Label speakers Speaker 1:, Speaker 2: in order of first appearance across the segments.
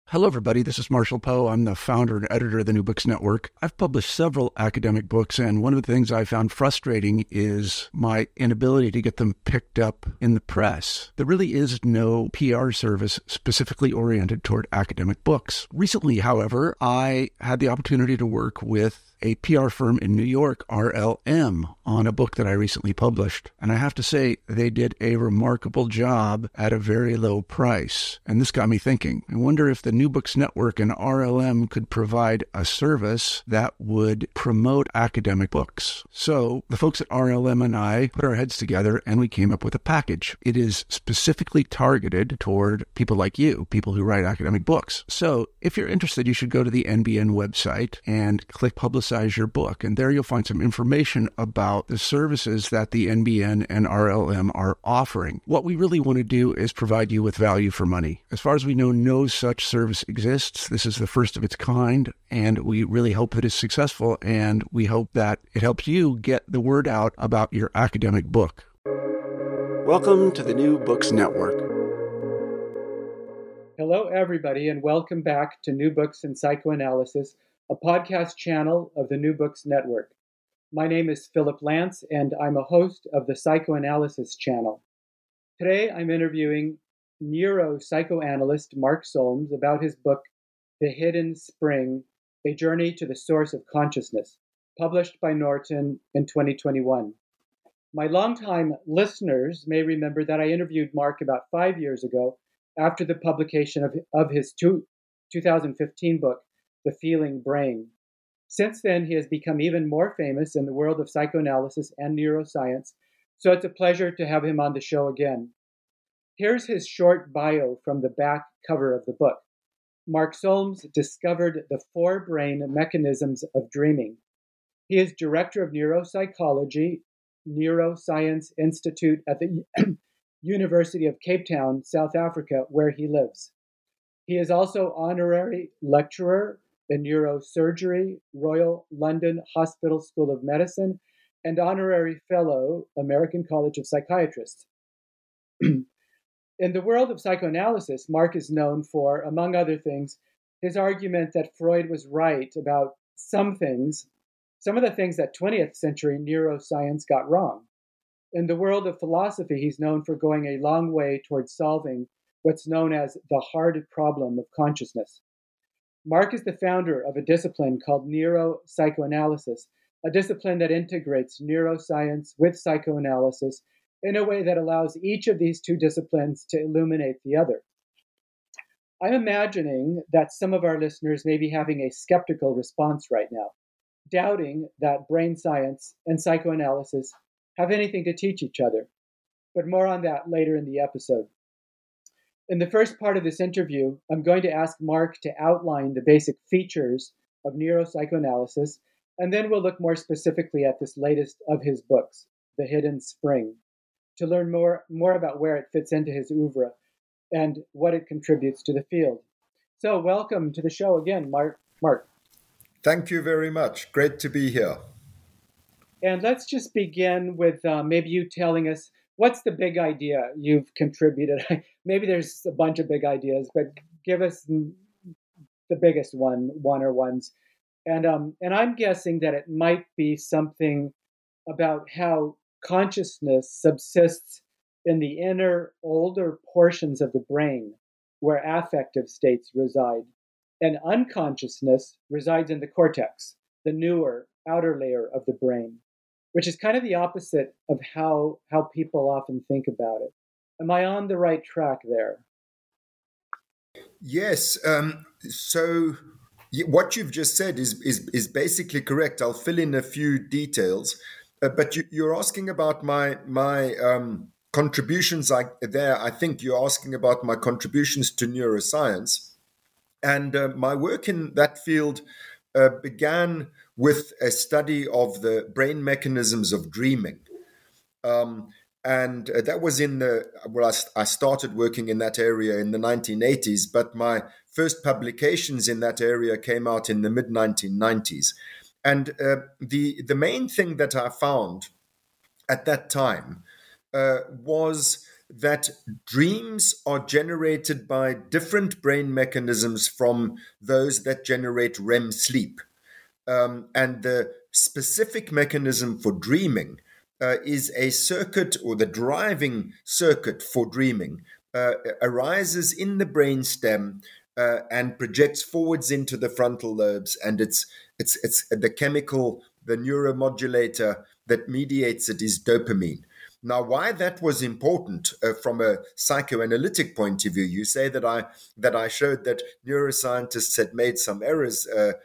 Speaker 1: Hello, everybody. This is Marshall Poe. I'm the founder and editor of the New Books Network. I've published several academic books, and one of the things I found frustrating is my inability to get them picked up in the press. There really is no PR service specifically oriented toward academic books. Recently, however, I had the opportunity to work with a PR firm in New York, RLM, on a book that I recently published. And I have to say, they did a remarkable job at a very low price. And this got me thinking. I wonder if the New Books Network and RLM could provide a service that would promote academic books. So the folks at RLM and I put our heads together and we came up with a package. It is specifically targeted toward people like you, people who write academic books. So if you're interested, you should go to the NBN website and click Publicize Your Book. And there you'll find some information about the services that the NBN and RLM are offering. What we really want to do is provide you with value for money. As far as we know, no such service exists. This is the first of its kind, and we really hope that it's successful, and we hope that it helps you get the word out about your academic book. Welcome to the New Books Network.
Speaker 2: Hello, everybody, and welcome back to New Books in Psychoanalysis, a podcast channel of the New Books Network. My name is Philip Lance, and I'm a host of the Psychoanalysis channel. Today, I'm interviewing neuropsychoanalyst Mark Solms about his book, The Hidden Spring, A Journey to the Source of Consciousness, published by Norton in 2021. My longtime listeners may remember that I interviewed Mark about 5 years ago after the publication of his 2015 book, The Feeling Brain. Since then, he has become even more famous in the world of psychoanalysis and neuroscience, so it's a pleasure to have him on the show again. Here's his short bio from the back cover of the book. Mark Solms discovered the 4 brain mechanisms of dreaming. He is director of neuropsychology, Neuroscience Institute at the University of Cape Town, South Africa, where he lives. He is also honorary lecturer in neurosurgery, Royal London Hospital School of Medicine, and honorary fellow, American College of Psychiatrists. In the world of psychoanalysis, Mark is known for, among other things, his argument that Freud was right about some of the things that 20th century neuroscience got wrong. In the world of philosophy, he's known for going a long way towards solving what's known as the hard problem of consciousness. Mark is the founder of a discipline called neuropsychoanalysis, a discipline that integrates neuroscience with psychoanalysis in a way that allows each of these two disciplines to illuminate the other. I'm imagining that some of our listeners may be having a skeptical response right now, doubting that brain science and psychoanalysis have anything to teach each other. But more on that later in the episode. In the first part of this interview, I'm going to ask Mark to outline the basic features of neuropsychoanalysis, and then we'll look more specifically at this latest of his books, The Hidden Spring, to learn more about where it fits into his oeuvre and what it contributes to the field. So welcome to the show again, Mark.
Speaker 3: Thank you very much. Great to be here.
Speaker 2: And let's just begin with maybe you telling us, what's the big idea you've contributed? Maybe there's a bunch of big ideas, but give us the biggest one or ones. And I'm guessing that it might be something about how consciousness subsists in the inner, older portions of the brain where affective states reside. And unconsciousness resides in the cortex, the newer, outer layer of the brain, which is kind of the opposite of how people often think about it. Am I on the right track there?
Speaker 3: Yes. So what you've just said is basically correct. I'll fill in a few details, but you're asking about my contributions. I think you're asking about my contributions to neuroscience, and my work in that field began with a study of the brain mechanisms of dreaming. And that was I started working in that area in the 1980s, but my first publications in that area came out in the mid-1990s. And the main thing that I found at that time was that dreams are generated by different brain mechanisms from those that generate REM sleep. And the specific mechanism for dreaming is a circuit, or the driving circuit for dreaming arises in the brain stem and projects forwards into the frontal lobes, and it's the chemical, the neuromodulator that mediates it is dopamine. Now, why that was important from a psychoanalytic point of view, you say that I showed that neuroscientists had made some errors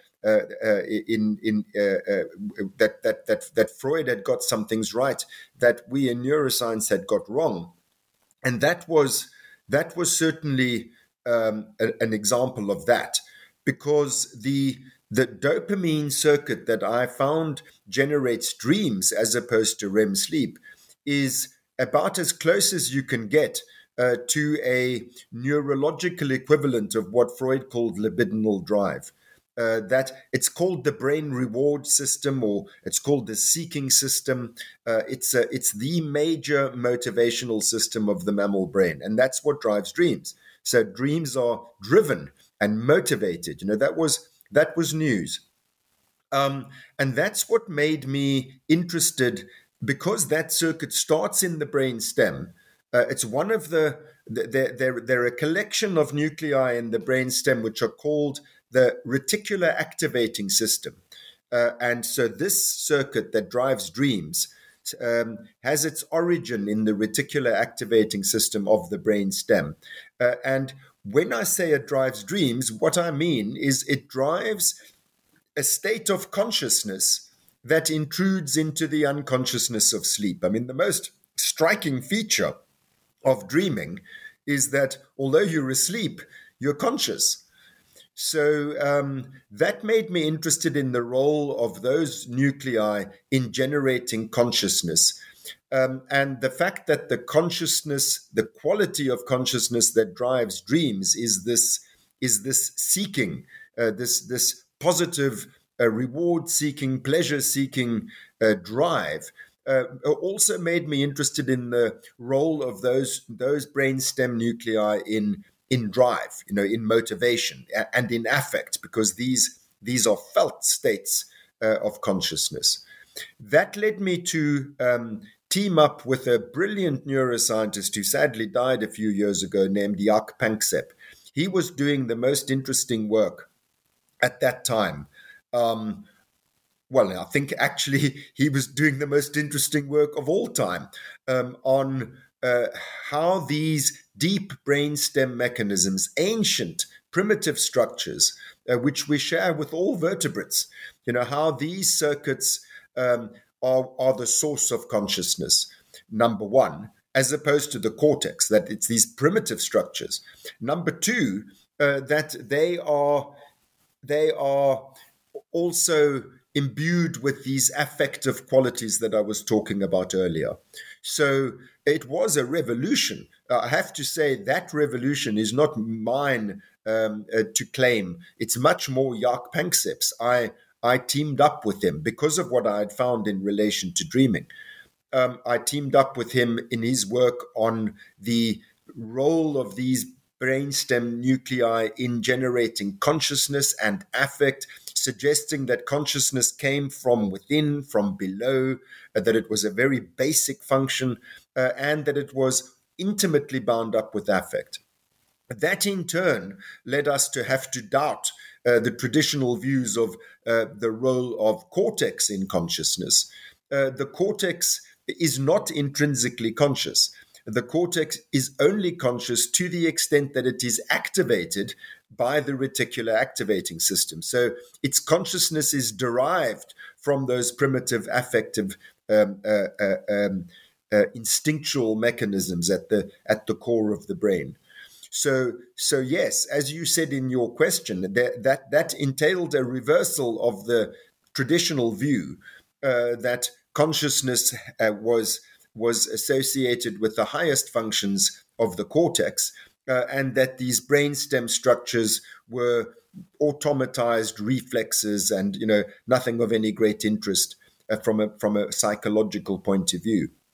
Speaker 3: that Freud had got some things right that we in neuroscience had got wrong, and that was certainly an example of that, because the dopamine circuit that I found generates dreams as opposed to REM sleep is about as close as you can get to a neurological equivalent of what Freud called libidinal drive. That it's called the brain reward system, or it's called the seeking system. It's the major motivational system of the mammal brain, and that's what drives dreams. So dreams are driven and motivated. That was news, and that's what made me interested, because that circuit starts in the brain stem. It's one of there are a collection of nuclei in the brain stem which are called the reticular activating system. And so this circuit that drives dreams has its origin in the reticular activating system of the brain stem. And when I say it drives dreams, what I mean is it drives a state of consciousness that intrudes into the unconsciousness of sleep. I mean, the most striking feature of dreaming is that although you're asleep, you're conscious. So that made me interested in the role of those nuclei in generating consciousness. And the fact that the consciousness, the quality of consciousness that drives dreams is this seeking, this positive reward-seeking, pleasure-seeking drive. Also made me interested in the role of those brainstem nuclei in drive, in motivation and in affect, because these are felt states of consciousness. That led me to team up with a brilliant neuroscientist who sadly died a few years ago named Jaak Panksepp. He was doing the most interesting work at that time. I think actually he was doing the most interesting work of all time on how these deep brainstem mechanisms, ancient primitive structures, which we share with all vertebrates, how these circuits are the source of consciousness, number one, as opposed to the cortex, that it's these primitive structures. Number two, that they are also imbued with these affective qualities that I was talking about earlier. So it was a revolution. I have to say that revolution is not mine to claim. It's much more Jaak Panksepp's. I teamed up with him because of what I had found in relation to dreaming. I teamed up with him in his work on the role of these brainstem nuclei in generating consciousness and affect, suggesting that consciousness came from within, from below, that it was a very basic function, and that it was intimately bound up with affect. That in turn led us to have to doubt the traditional views of the role of cortex in consciousness. The cortex is not intrinsically conscious. The cortex is only conscious to the extent that it is activated by the reticular activating system. So its consciousness is derived from those primitive affective instinctual mechanisms at the core of the brain. So yes, as you said in your question, that entailed a reversal of the traditional view that consciousness was associated with the highest functions of the cortex, and that these brainstem structures were automatized reflexes and nothing of any great interest from a psychological point of view.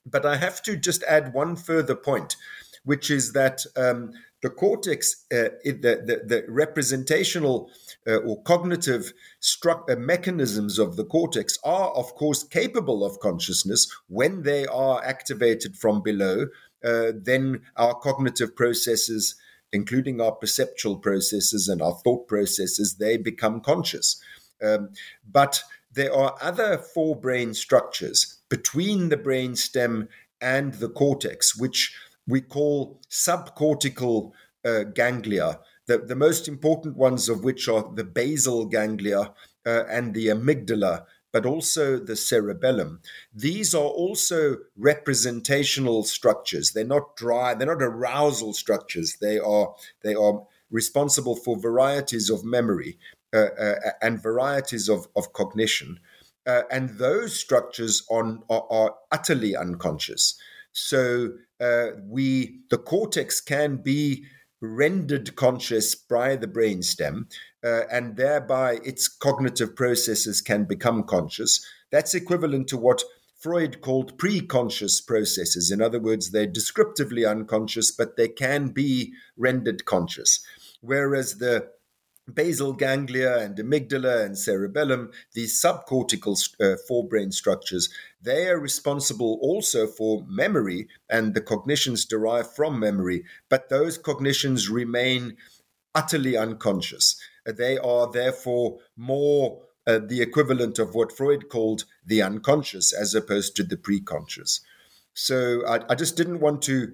Speaker 3: But I have to just add one further point, which is that the cortex, the representational or cognitive mechanisms of the cortex are, of course, capable of consciousness when they are activated from below. Then our cognitive processes, including our perceptual processes and our thought processes, they become conscious. But there are other forebrain structures between the brainstem and the cortex, which we call subcortical ganglia, the most important ones of which are the basal ganglia and the amygdala, but also the cerebellum. These are also representational structures. They're not they're not arousal structures. They are responsible for varieties of memory and varieties of cognition. And those structures are utterly unconscious. So the cortex can be rendered conscious by the brainstem, and thereby its cognitive processes can become conscious. That's equivalent to what Freud called pre-conscious processes. In other words, they're descriptively unconscious, but they can be rendered conscious. Whereas the basal ganglia and amygdala and cerebellum, these subcortical forebrain structures, they are responsible also for memory and the cognitions derived from memory, but those cognitions remain utterly unconscious. They are therefore more the equivalent of what Freud called the unconscious as opposed to the preconscious. So I just didn't want to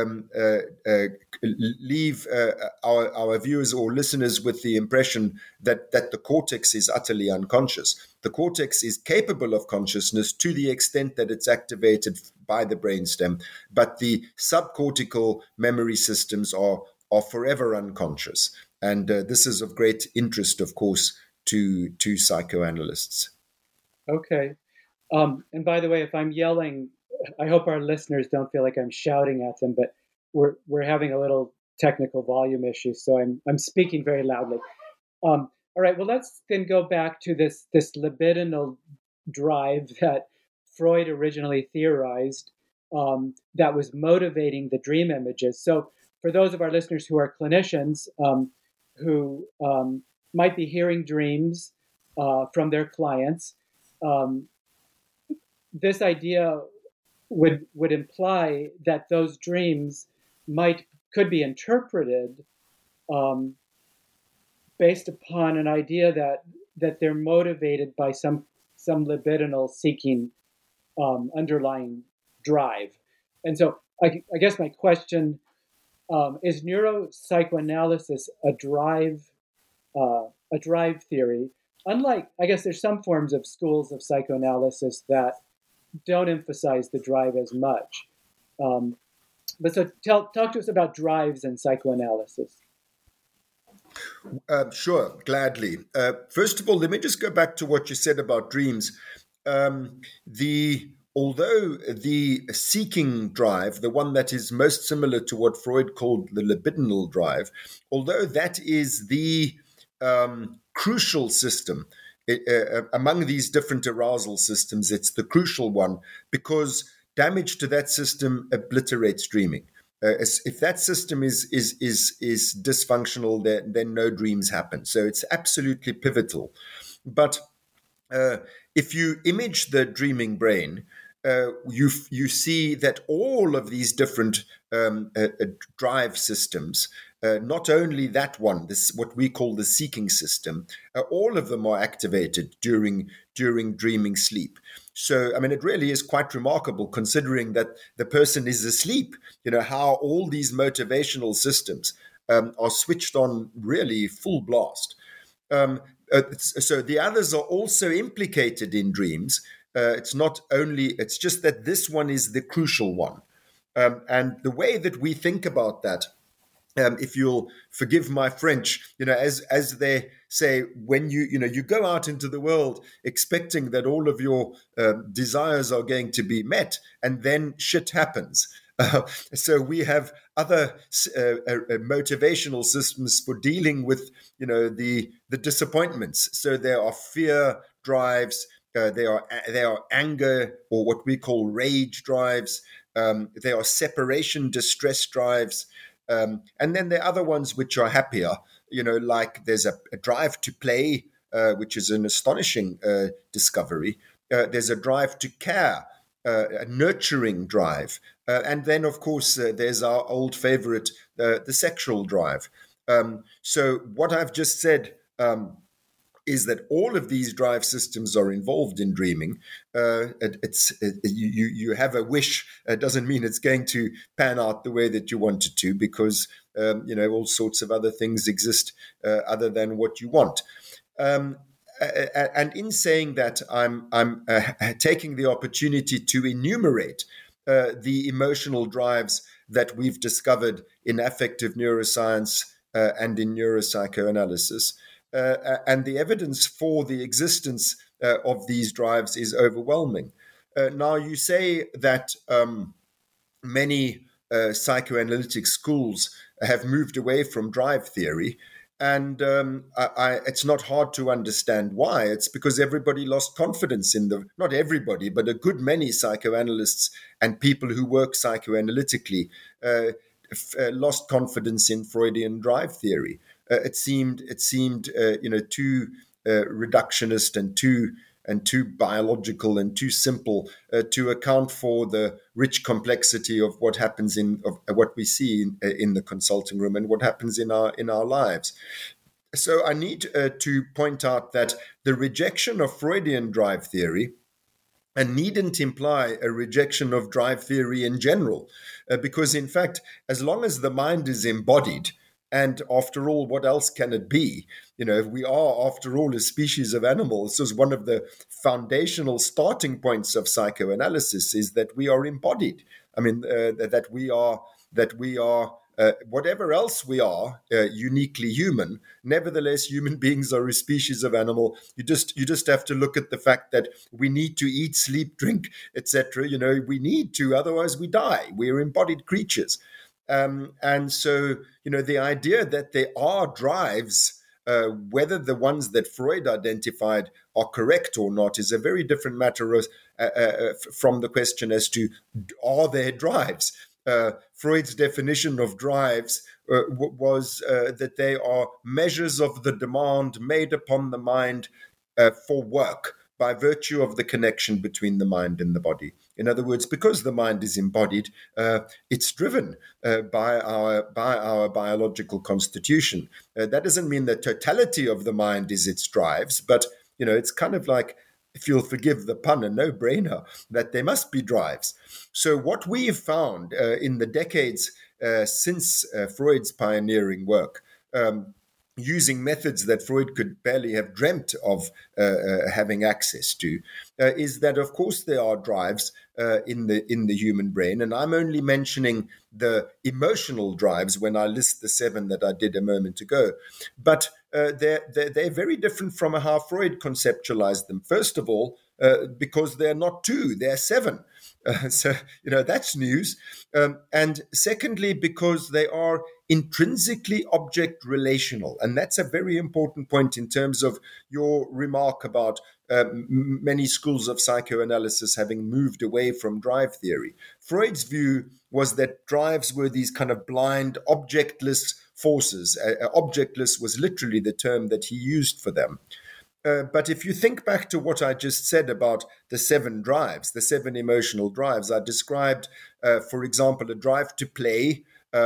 Speaker 3: leave our viewers or listeners with the impression that the cortex is utterly unconscious. The cortex is capable of consciousness to the extent that it's activated by the brainstem, but the subcortical memory systems are forever unconscious. And this is of great interest, of course, to psychoanalysts.
Speaker 2: Okay. And by the way, if I'm yelling, I hope our listeners don't feel like I'm shouting at them, but we're having a little technical volume issue, so I'm speaking very loudly. All right, well, let's then go back to this libidinal drive that Freud originally theorized that was motivating the dream images. So for those of our listeners who are clinicians who might be hearing dreams from their clients, this idea would imply that those dreams could be interpreted based upon an idea that they're motivated by some libidinal seeking underlying drive. And so I guess my question is neuropsychoanalysis a drive theory? Unlike, I guess there's some forms of schools of psychoanalysis that don't emphasize the drive as much. But so talk to us about drives in psychoanalysis.
Speaker 3: Sure, gladly. First of all, let me just go back to what you said about dreams. Although the seeking drive, the one that is most similar to what Freud called the libidinal drive, although that is the crucial system among these different arousal systems, it's the crucial one because damage to that system obliterates dreaming. If that system is dysfunctional, then no dreams happen. So it's absolutely pivotal. But if you image the dreaming brain, you see that all of these different drive systems, not only that one, this what we call the seeking system, all of them are activated during dreaming sleep. So, I mean, it really is quite remarkable considering that the person is asleep, how all these motivational systems are switched on really full blast. So the others are also implicated in dreams. It's just that this one is the crucial one. And the way that we think about that, if you'll forgive my French, as they say, when you go out into the world expecting that all of your desires are going to be met, and then shit happens. So we have other motivational systems for dealing with, the disappointments. So there are fear drives, They are anger, or what we call rage drives. They are separation distress drives. And then there are other ones which are happier, like there's a drive to play, which is an astonishing discovery. There's a drive to care, a nurturing drive. And then, of course, there's our old favorite, the sexual drive. So what I've just said is that all of these drive systems are involved in dreaming. You have a wish. It doesn't mean it's going to pan out the way that you want it to, because all sorts of other things exist other than what you want. And in saying that, I'm taking the opportunity to enumerate the emotional drives that we've discovered in affective neuroscience and in neuropsychoanalysis. And the evidence for the existence of these drives is overwhelming. Now, you say that many psychoanalytic schools have moved away from drive theory. And it's not hard to understand why. It's because everybody lost confidence in not everybody, but a good many psychoanalysts and people who work psychoanalytically lost confidence in Freudian drive theory. It seemed too reductionist and too biological and too simple to account for the rich complexity of what happens of what we see in the consulting room and what happens in our lives. So I need to point out that the rejection of Freudian drive theory needn't imply a rejection of drive theory in general, because in fact, as long as the mind is embodied, and after all, what else can it be? We are, after all, a species of animals. This is one of the foundational starting points of psychoanalysis, is that we are embodied. I mean, that we are whatever else we are, uniquely human. Nevertheless, human beings are a species of animal. You just have to look at the fact that we need to eat, sleep, drink, etc. We need to, otherwise we die. We are embodied creatures. And so, the idea that there are drives, whether the ones that Freud identified are correct or not, is a very different matter from the question as to, are there drives? Freud's definition of drives was that they are measures of the demand made upon the mind for work, by virtue of the connection between the mind and the body. In other words, because the mind is embodied, it's driven by our biological constitution. That doesn't mean the totality of the mind is its drives, but it's kind of like, if you'll forgive the pun, a no-brainer that there must be drives. So what we've found in the decades since Freud's pioneering work, using methods that Freud could barely have dreamt of having access to, is that, of course, there are drives in the human brain. And I'm only mentioning the emotional drives when I list the 7 that I did a moment ago. But they're very different from how Freud conceptualized them. First of all, because they're not 2, they're 7. So, that's news. And secondly, because they are intrinsically object relational. And that's a very important point in terms of your remark about many schools of psychoanalysis having moved away from drive theory. Freud's view was that drives were these kind of blind, objectless forces. Objectless was literally the term that he used for them. But if you think back to what I just said about the 7 drives, the 7 emotional drives, I described, for example, a drive to play,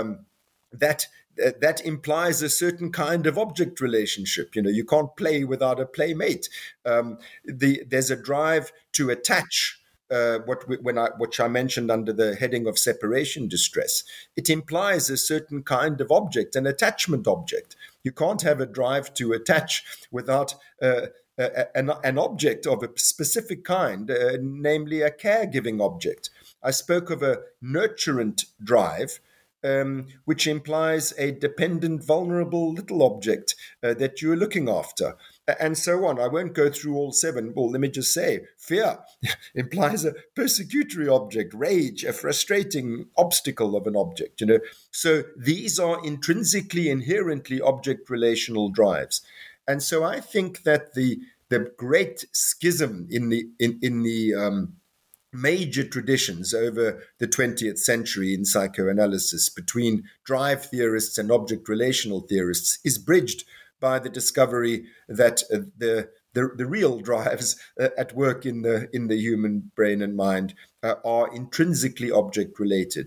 Speaker 3: that implies a certain kind of object relationship. You can't play without a playmate. There's a drive to attach, which I mentioned under the heading of separation distress. It implies a certain kind of object, an attachment object. You can't have a drive to attach without an object of a specific kind, namely a caregiving object. I spoke of a nurturant drive, which implies a dependent, vulnerable little object that you're looking after, and so on. I won't go through all 7. Well, let me just say, fear implies a persecutory object, rage, a frustrating obstacle of an object, So these are intrinsically, inherently object relational drives. And so I think that the the great schism in the major traditions over the 20th century in psychoanalysis between drive theorists and object relational theorists is bridged by the discovery that the real drives at work in the human brain and mind are intrinsically object related.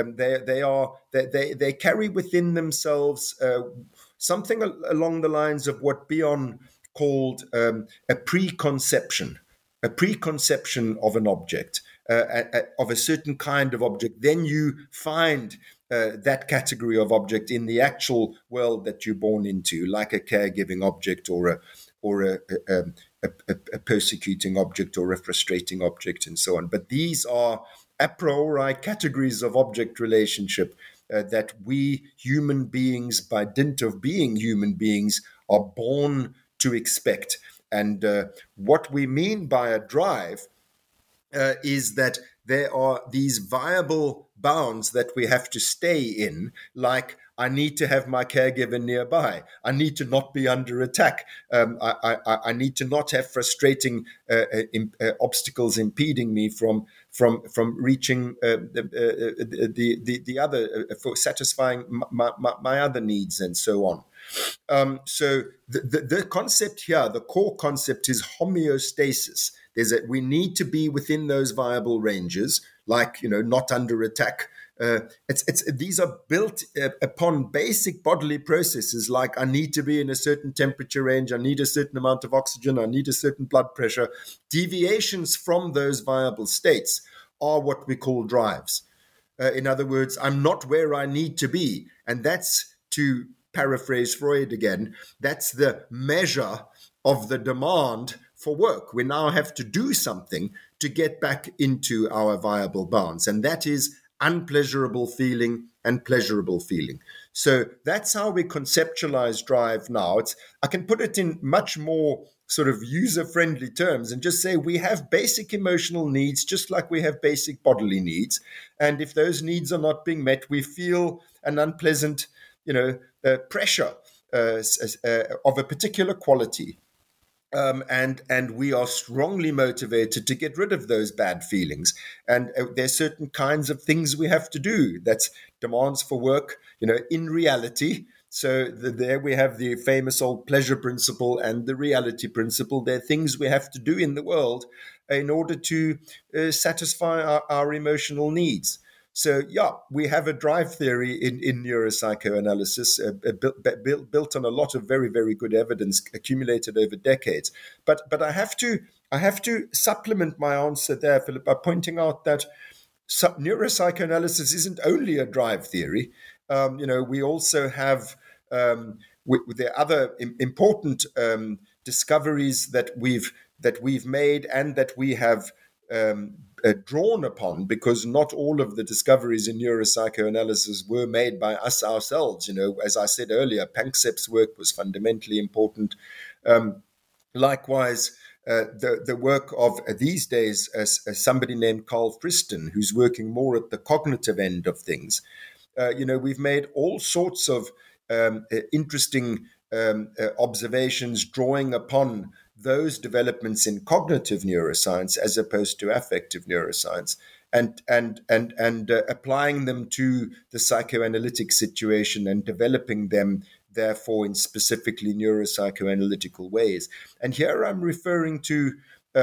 Speaker 3: They carry within themselves something along the lines of what Bion called a preconception of an object, of a certain kind of object. Then you find that category of object in the actual world that you're born into, like a caregiving object or a persecuting object or a frustrating object and so on. But these are a priori categories of object relationship that we human beings, by dint of being human beings, are born to expect. And what we mean by a drive is that there are these viable bounds that we have to stay in, like I need to have my caregiver nearby. I need to not be under attack. I need to not have frustrating obstacles impeding me from reaching the other, for satisfying my other needs and so on. So the concept here, the core concept is homeostasis. We need to be within those viable ranges, like, not under attack. These are built upon basic bodily processes, like I need to be in a certain temperature range, I need a certain amount of oxygen, I need a certain blood pressure. Deviations from those viable states are what we call drives. In other words, I'm not where I need to be. And that's, to paraphrase Freud again, that's the measure of the demand for work. We now have to do something to get back into our viable bounds. And that is unpleasurable feeling and pleasurable feeling. So that's how we conceptualize drive now. I can put it in much more sort of user-friendly terms and just say we have basic emotional needs just like we have basic bodily needs. And if those needs are not being met, we feel an unpleasant, pressure of a particular quality. And we are strongly motivated to get rid of those bad feelings. And there's certain kinds of things we have to do. That's demands for work, in reality. So there we have the famous old pleasure principle and the reality principle. There are things we have to do in the world in order to satisfy our emotional needs. So, we have a drive theory in neuropsychoanalysis built on a lot of very, very good evidence accumulated over decades. But I have to supplement my answer there, Philip, by pointing out that neuropsychoanalysis isn't only a drive theory. We also have the other important discoveries that we've made and that we have drawn upon, because not all of the discoveries in neuropsychoanalysis were made by us ourselves. As I said earlier, Panksepp's work was fundamentally important. Likewise, the work of these days somebody named Carl Friston, who's working more at the cognitive end of things. We've made all sorts of interesting observations drawing upon those developments in cognitive neuroscience as opposed to affective neuroscience, and applying them to the psychoanalytic situation and developing them, therefore, in specifically neuropsychoanalytical ways. And here I'm referring to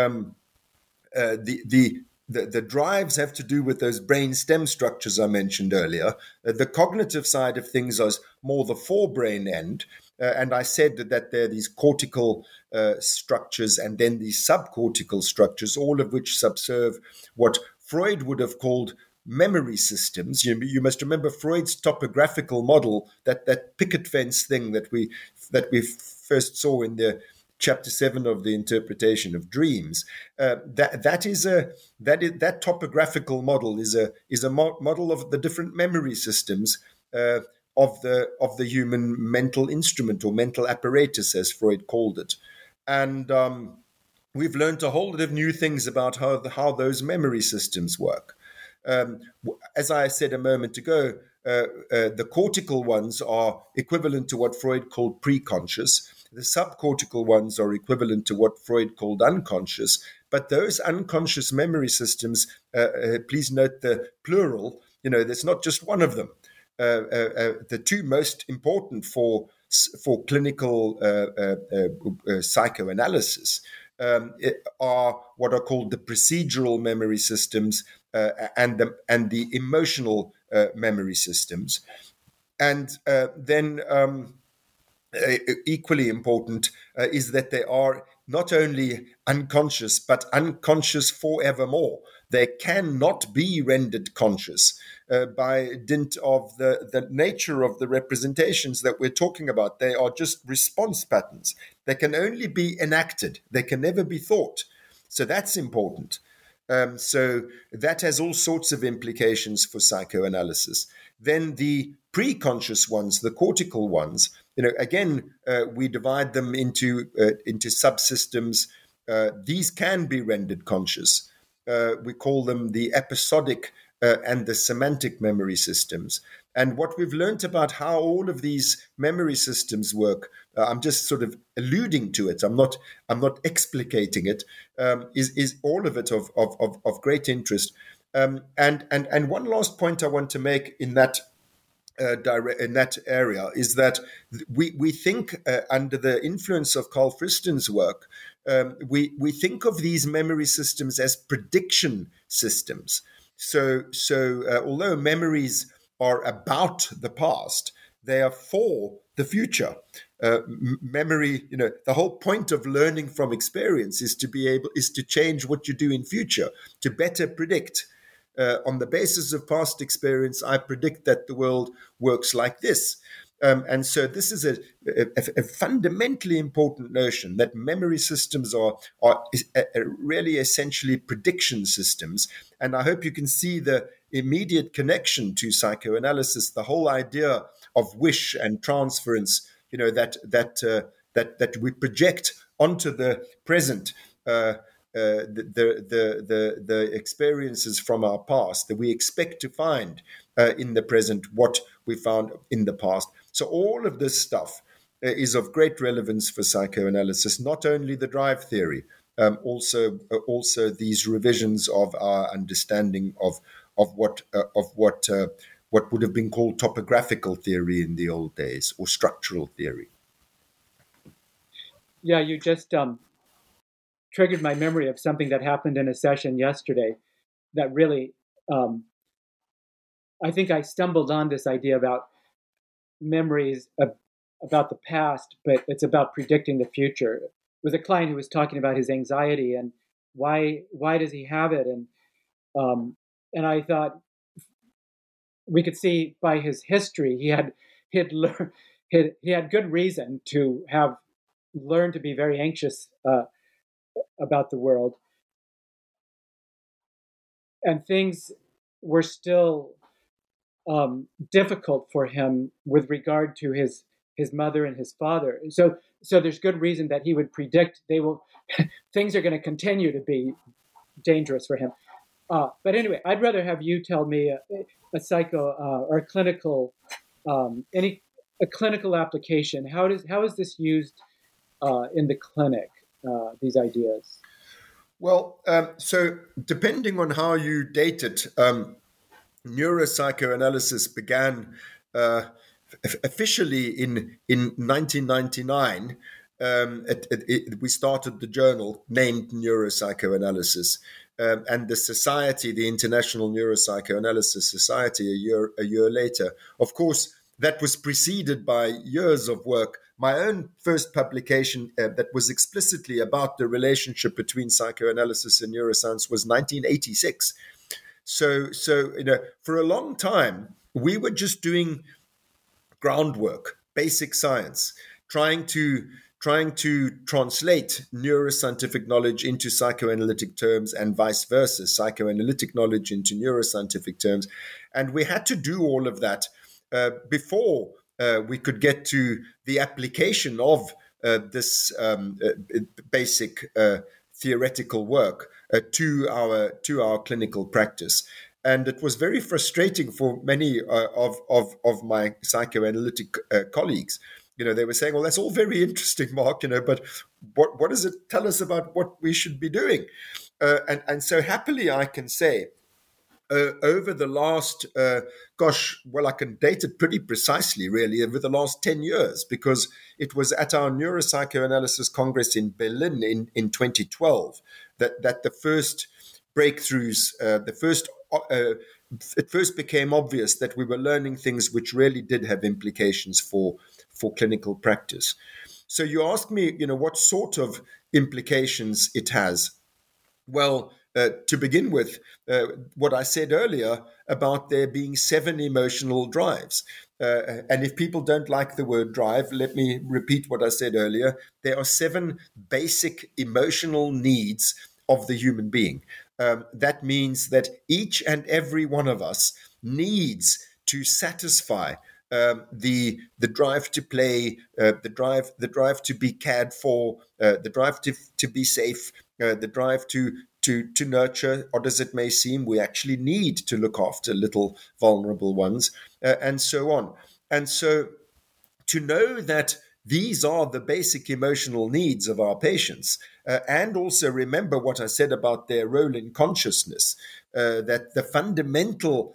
Speaker 3: the drives have to do with those brain stem structures I mentioned earlier. The cognitive side of things is more the forebrain end. And I said that there are these cortical structures and then these subcortical structures, all of which subserve what Freud would have called memory systems. You must remember Freud's topographical model, that picket fence thing that we first saw in the Chapter 7 of the Interpretation of Dreams. That topographical model is a model of the different memory systems of the human mental instrument or mental apparatus, as Freud called it. And we've learned a whole lot of new things about how those memory systems work. As I said a moment ago, the cortical ones are equivalent to what Freud called preconscious, The subcortical ones are equivalent to what Freud called unconscious. But those unconscious memory systems, please note the plural, there's not just one of them. The two most important for clinical psychoanalysis are what are called the procedural memory systems and the emotional memory systems. And then equally important is that they are not only unconscious, but unconscious forevermore. They cannot be rendered conscious by dint of the nature of the representations that we're talking about. They are just response patterns. They can only be enacted. They can never be thought. So that's important. So that has all sorts of implications for psychoanalysis. Then the pre-conscious ones, the cortical ones, again, we divide them into subsystems. These can be rendered conscious. We call them the episodic and the semantic memory systems. And what we've learned about how all of these memory systems work, I'm just sort of alluding to it. I'm not explicating it. Is all of it of great interest. And one last point I want to make in that area is that we think under the influence of Carl Friston's work, we think of these memory systems as prediction systems. So although memories are about the past, they are for the future. Memory, the whole point of learning from experience is to change what you do in future, to better predict. On the basis of past experience, I predict that the world works like this. And so this is a fundamentally important notion that memory systems are really essentially prediction systems. And I hope you can see the immediate connection to psychoanalysis, the whole idea of wish and transference, that we project onto the present. The experiences from our past that we expect to find in the present what we found in the past. So all of this stuff is of great relevance for psychoanalysis, not only the drive theory, also these revisions of our understanding of what would have been called topographical theory in the old days, or structural theory.
Speaker 2: Yeah, you just triggered my memory of something that happened in a session yesterday that really, I think I stumbled on this idea about memories about the past, but it's about predicting the future. It was a client who was talking about his anxiety and why does he have it, and I thought we could see by his history he had good reason to have learned to be very anxious about the world, and things were still difficult for him with regard to his mother and his father. So there's good reason that he would predict things are going to continue to be dangerous for him. But anyway, I'd rather have you tell me a psycho or a clinical a clinical application. How is this used in the clinic? These ideas?
Speaker 3: Well, so depending on how you date it, neuropsychoanalysis began officially in 1999. We started the journal named Neuropsychoanalysis, and the society, the International Neuropsychoanalysis Society, a year later. Of course, that was preceded by years of work. My own first publication that was explicitly about the relationship between psychoanalysis and neuroscience was 1986. So for a long time, we were just doing groundwork, basic science, trying to translate neuroscientific knowledge into psychoanalytic terms and vice versa, psychoanalytic knowledge into neuroscientific terms. And we had to do all of that before we could get to the application of this basic theoretical work to our clinical practice. And it was very frustrating for many of my psychoanalytic colleagues they were saying, well, that's all very interesting, Mark, but what does it tell us about what we should be doing? And so happily I can say, over the last, I can date it pretty precisely, really, over the last 10 years, because it was at our Neuropsychoanalysis Congress in Berlin in 2012 that the first breakthroughs, it first became obvious that we were learning things which really did have implications for clinical practice. So you asked me, what sort of implications it has. Well, to begin with, what I said earlier about there being 7 emotional drives. And if people don't like the word drive, let me repeat what I said earlier. There are 7 basic emotional needs of the human being. That means that each and every one of us needs to satisfy the drive to play, the drive to be cared for, the drive to be safe, the drive to nurture, odd as it may seem. We actually need to look after little vulnerable ones, and so on. And so to know that these are the basic emotional needs of our patients, and also remember what I said about their role in consciousness, that the fundamental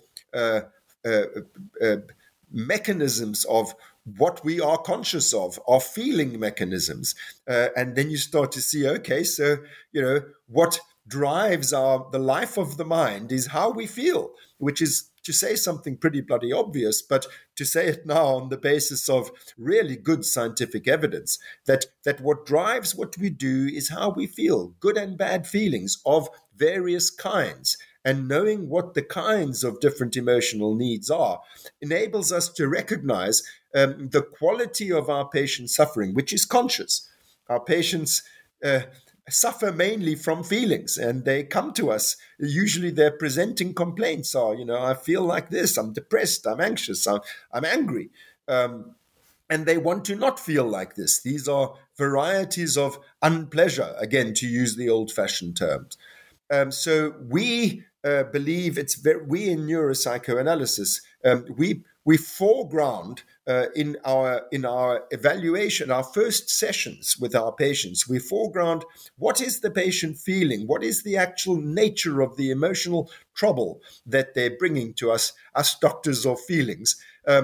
Speaker 3: mechanisms of what we are conscious of are feeling mechanisms. And then you start to see, okay, so, what drives the life of the mind is how we feel, which is to say something pretty bloody obvious, but to say it now on the basis of really good scientific evidence, that what drives what we do is how we feel, good and bad feelings of various kinds. And knowing what the kinds of different emotional needs are enables us to recognize the quality of our patient suffering, which is conscious. Our patients suffer mainly from feelings, and they come to us. Usually their presenting complaints are, I feel like this, I'm depressed, I'm anxious, I'm angry. And they want to not feel like this. These are varieties of unpleasure, again, to use the old-fashioned terms. So we believe we in neuropsychoanalysis, we foreground in our evaluation, our first sessions with our patients, we foreground what is the patient feeling, what is the actual nature of the emotional trouble that they're bringing to us doctors of feelings,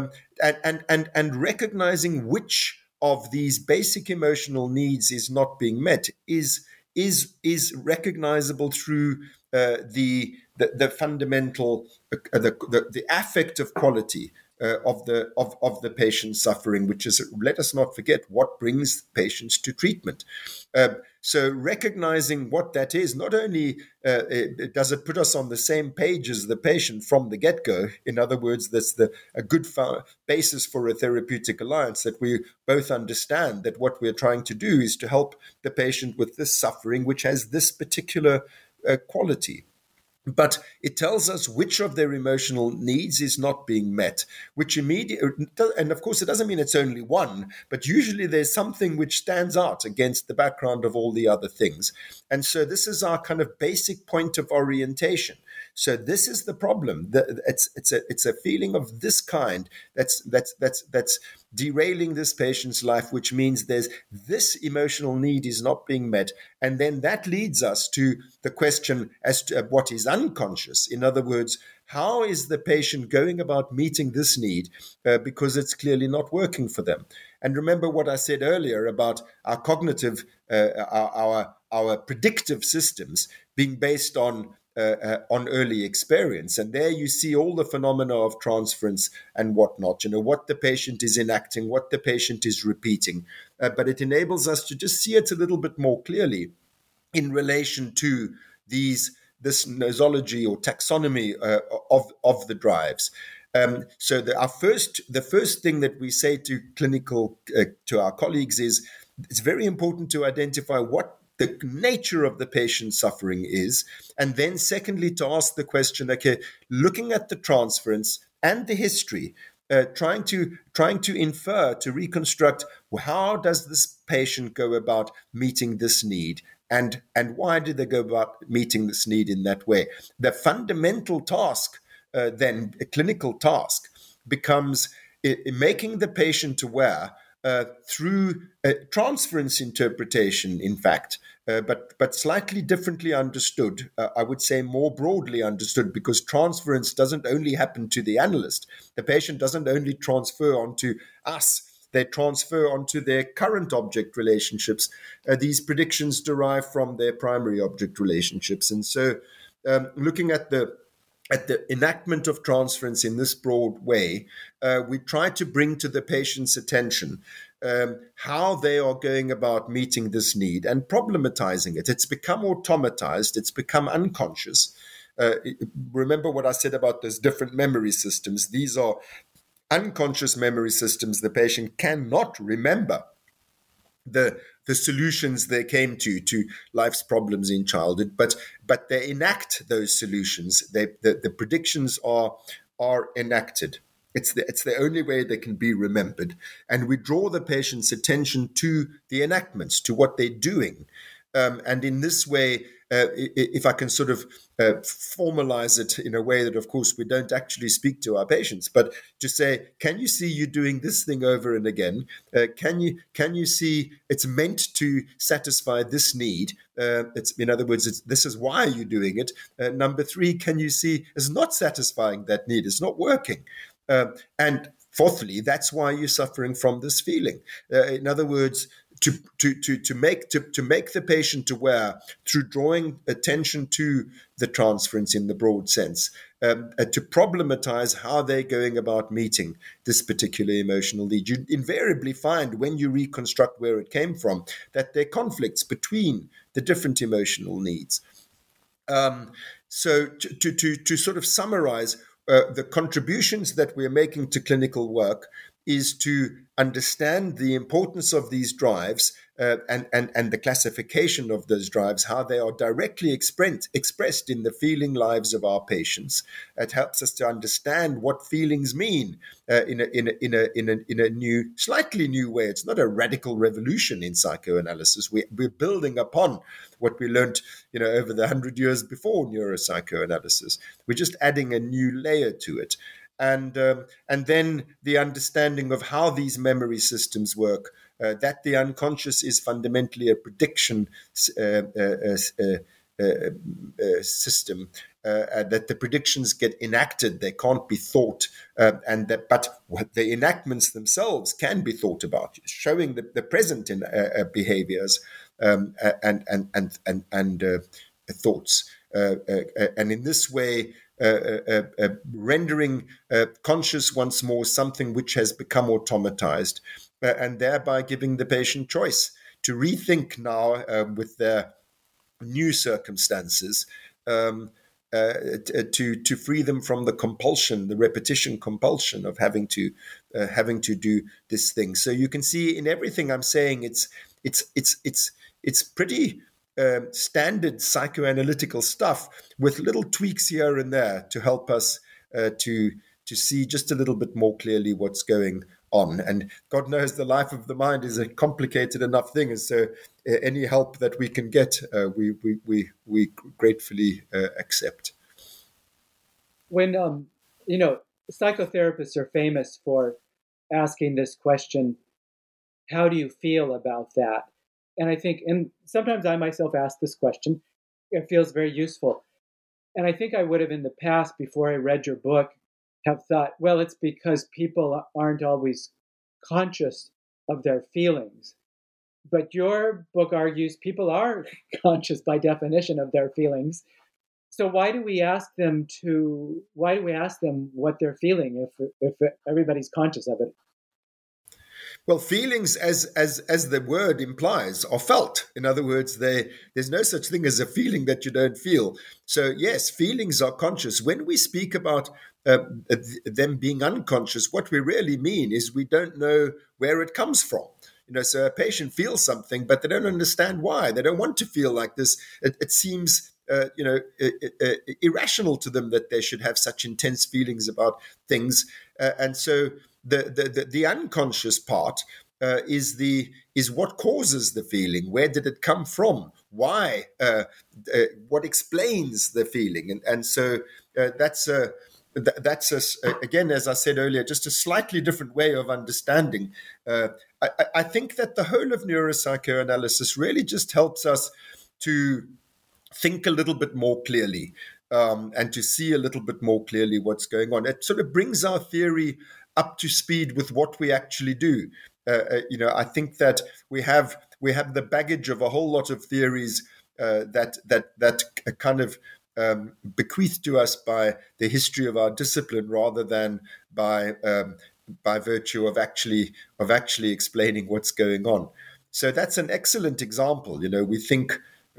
Speaker 3: and recognizing which of these basic emotional needs is not being met is recognizable through the fundamental the affective quality of the patient's suffering, which is, let us not forget, what brings patients to treatment. So recognizing what that is, not only does it put us on the same page as the patient from the get-go, in other words, that's a good basis for a therapeutic alliance, that we both understand that what we're trying to do is to help the patient with this suffering, which has this particular quality. But it tells us which of their emotional needs is not being met, and of course it doesn't mean it's only one, but usually there's something which stands out against the background of all the other things. And so this is our kind of basic point of orientation. So this is the problem. It's a feeling of this kind that's derailing this patient's life, which means there's this emotional need is not being met. And then that leads us to the question as to what is unconscious. In other words, how is the patient going about meeting this need because it's clearly not working for them? And remember what I said earlier about our cognitive, our predictive systems being based on early experience. And there you see all the phenomena of transference and whatnot, what the patient is enacting, what the patient is repeating. But it enables us to just see it a little bit more clearly in relation to this nosology or taxonomy of the drives. So the first thing that we say to our colleagues is it's very important to identify what the nature of the patient's suffering is. And then secondly, to ask the question, okay, looking at the transference and the history, trying to infer, to reconstruct, how does this patient go about meeting this need? And why do they go about meeting this need in that way? The fundamental task, then a clinical task, becomes making the patient aware through transference interpretation, in fact, but slightly differently understood. I would say more broadly understood, because transference doesn't only happen to the analyst. The patient doesn't only transfer onto us. They transfer onto their current object relationships. These predictions derive from their primary object relationships. And so looking at the enactment of transference in this broad way, we try to bring to the patient's attention how they are going about meeting this need and problematizing it. It's become automatized, it's become unconscious. Remember what I said about those different memory systems. These are unconscious memory systems. The patient cannot remember the solutions they came to life's problems in childhood, but they enact those solutions. The predictions are enacted. It's the only way they can be remembered, and we draw the patient's attention to the enactments, to what they're doing, and in this way, if I can sort of formalize it in a way that, of course, we don't actually speak to our patients, but to say, can you see you doing this thing over and again? Can you see it's meant to satisfy this need? In other words, this is why you're doing it. Number three, can you see it's not satisfying that need? It's not working. And fourthly, that's why you're suffering from this feeling. In other words, to make the patient aware through drawing attention to the transference in the broad sense, to problematize how they're going about meeting this particular emotional need. You invariably find, when you reconstruct where it came from, that there are conflicts between the different emotional needs. So to sort of summarize, the contributions that we're making to clinical work is to understand the importance of these drives and the classification of those drives, how they are directly expressed in the feeling lives of our patients. It helps us to understand what feelings mean in a new, slightly new way. It's not a radical revolution in psychoanalysis. We're building upon what we learned, over the 100 years before neuropsychoanalysis. We're just adding a new layer to it. And then the understanding of how these memory systems work, that the unconscious is fundamentally a prediction system, that the predictions get enacted, they can't be thought, but the enactments themselves can be thought about, showing the present in behaviors and thoughts, and in this way, rendering conscious once more something which has become automatized, and thereby giving the patient choice to rethink now with their new circumstances, to free them from the compulsion, the repetition compulsion of having to do this thing. So you can see in everything I'm saying, it's pretty standard psychoanalytical stuff with little tweaks here and there to help us to see just a little bit more clearly what's going on. And God knows the life of the mind is a complicated enough thing, and so any help that we can get, we gratefully accept.
Speaker 2: When psychotherapists are famous for asking this question, how do you feel about that? And I think, and sometimes I myself ask this question, it feels very useful. And I think I would have in the past, before I read your book, have thought, well, it's because people aren't always conscious of their feelings. But your book argues people are conscious by definition of their feelings. So why do we ask them what they're feeling if everybody's conscious of it?
Speaker 3: Well, feelings, as the word implies, are felt. In other words, there's no such thing as a feeling that you don't feel. So yes, feelings are conscious. When we speak about them being unconscious, what we really mean is we don't know where it comes from. So a patient feels something, but they don't understand why. They don't want to feel like this. It seems irrational to them that they should have such intense feelings about things, and so the unconscious part is what causes the feeling. Where did it come from? Why? What explains the feeling? And so that's again, as I said earlier, just a slightly different way of understanding I think that the whole of neuropsychoanalysis really just helps us to think a little bit more clearly, and to see a little bit more clearly what's going on. It sort of brings our theory up to speed with what we actually do. I think that we have the baggage of a whole lot of theories that kind of bequeathed to us by the history of our discipline, rather than by virtue of actually explaining what's going on. So that's an excellent example. We think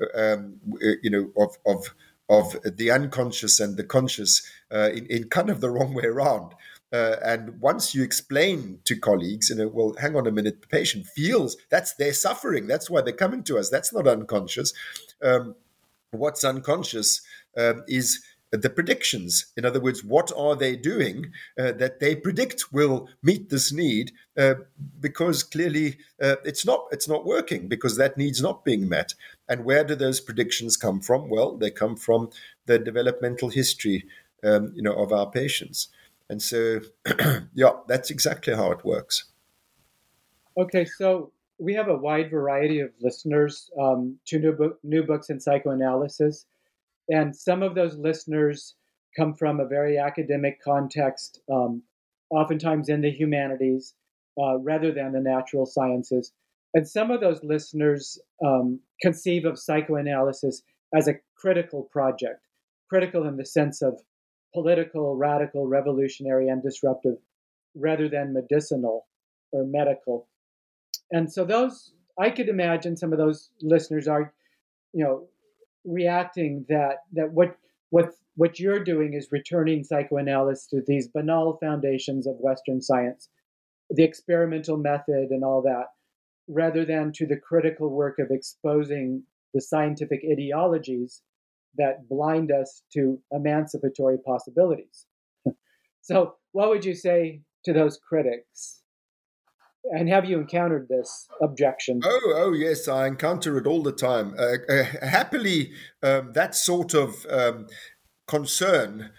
Speaker 3: of the unconscious and the conscious in kind of the wrong way around. And once you explain to colleagues, well, hang on a minute, the patient feels that's their suffering. That's why they're coming to us. That's not unconscious. What's unconscious is the predictions. In other words, what are they doing that they predict will meet this need? Because clearly it's not working, because that need's not being met. And where do those predictions come from? Well, they come from the developmental history, of our patients. And so, yeah, that's exactly how it works.
Speaker 2: Okay, so we have a wide variety of listeners to New Books in Psychoanalysis. And some of those listeners come from a very academic context, oftentimes in the humanities, rather than the natural sciences. And some of those listeners conceive of psychoanalysis as a critical project, critical in the sense of political, radical, revolutionary, and disruptive, rather than medicinal or medical. And so I could imagine some of those listeners are, reacting that what you're doing is returning psychoanalysis to these banal foundations of Western science, the experimental method and all that, rather than to the critical work of exposing the scientific ideologies that blind us to emancipatory possibilities. So what would you say to those critics? And have you encountered this objection?
Speaker 3: Oh, yes, I encounter it all the time. Happily, that sort of concern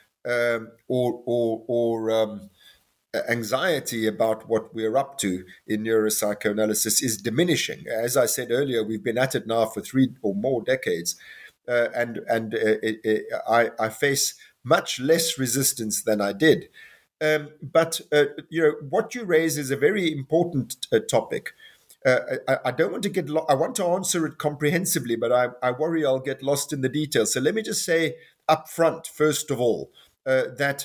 Speaker 3: or anxiety about what we're up to in neuropsychoanalysis is diminishing. As I said earlier, we've been at it now for 3 or more decades, and I face much less resistance than I did. But what you raise is a very important topic. I don't want to get I want to answer it comprehensively, but I worry I'll get lost in the details. So let me just say up front, first of all, that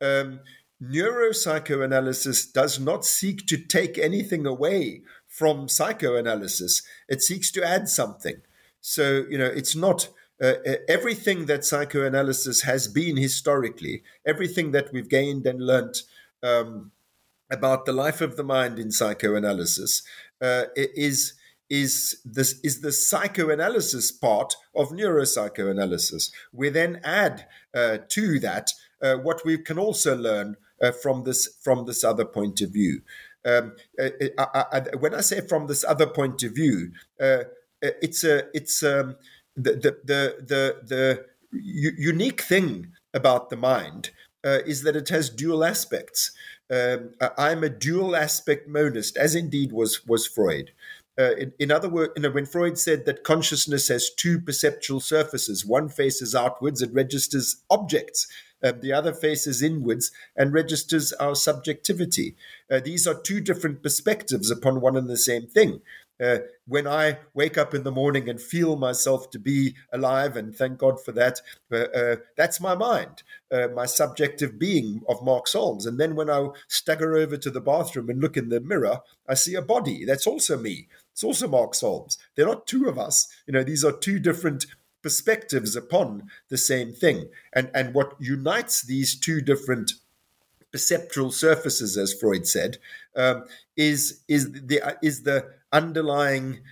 Speaker 3: neuropsychoanalysis does not seek to take anything away from psychoanalysis. It seeks to add something. So, it's not everything that psychoanalysis has been historically, everything that we've gained and learnt about the life of the mind in psychoanalysis is the psychoanalysis part of neuropsychoanalysis. We then add to that what we can also learn from this other point of view. When I say from this other point of view, it's the unique thing about the mind is that it has dual aspects. I'm a dual aspect monist, as indeed was Freud. In other words, when Freud said that consciousness has 2 perceptual surfaces, one faces outwards and registers objects, the other faces inwards and registers our subjectivity. These are 2 different perspectives upon one and the same thing. When I wake up in the morning and feel myself to be alive, and thank God for that, that's my mind, my subjective being of Mark Solms. And then when I stagger over to the bathroom and look in the mirror, I see a body. That's also me. It's also Mark Solms. They're not 2 of us. These are 2 different perspectives upon the same thing. And what unites these 2 different perceptual surfaces, as Freud said, is the underlying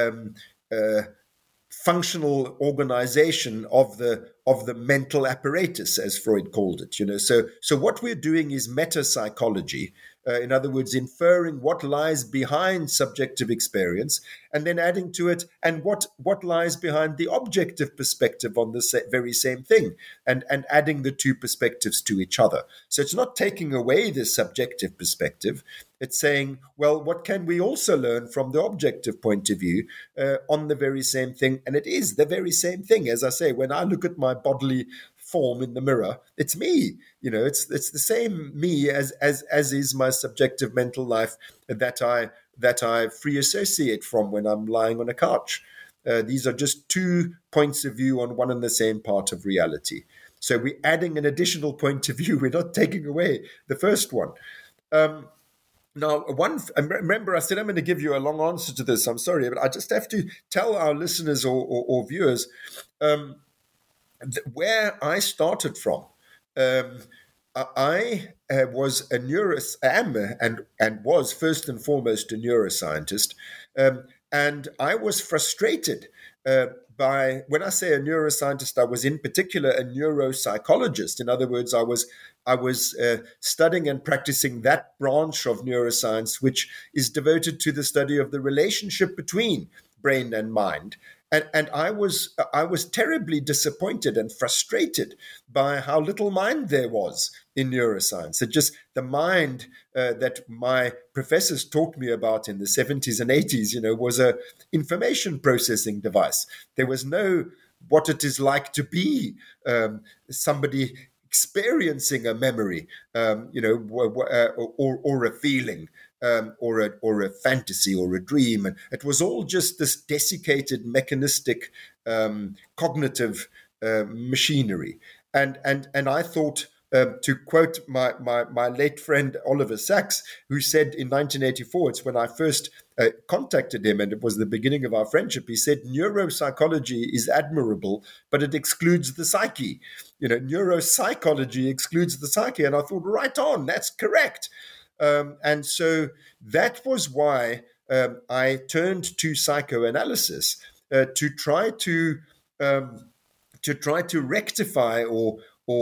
Speaker 3: functional organization of the mental apparatus, as Freud called it. So what we're doing is meta psychology, In other words, inferring what lies behind subjective experience, and then adding to it, and what lies behind the objective perspective on the very same thing, and adding the two perspectives to each other. So it's not taking away the subjective perspective. It's saying, well, what can we also learn from the objective point of view on the very same thing? And it is the very same thing. As I say, when I look at my bodily form in the mirror, it's me. It's the same me as is my subjective mental life that I free associate from when I'm lying on a couch. These are just two points of view on one and the same part of reality. So we're adding an additional point of view. We're not taking away the first one. Now, remember, I said I'm going to give you a long answer to this. I'm sorry, but I just have to tell our listeners or viewers where I started from. I was a and was first and foremost a neuroscientist, and I was frustrated by, when I say a neuroscientist, I was in particular a neuropsychologist. In other words, I was studying and practicing that branch of neuroscience which is devoted to the study of the relationship between brain and mind. And I was terribly disappointed and frustrated by how little mind there was in neuroscience. It just, the mind that my professors taught me about in the 70s and 80s, was a information processing device. There was no what it is like to be somebody experiencing a memory, or a feeling. Or a fantasy or a dream. And it was all just this desiccated, mechanistic, cognitive machinery. And I thought, to quote my late friend Oliver Sacks, who said in 1984, it's when I first contacted him, and it was the beginning of our friendship, he said, neuropsychology is admirable, but it excludes the psyche. Neuropsychology excludes the psyche. And I thought, right on, that's correct. And so that was why I turned to psychoanalysis to try to rectify or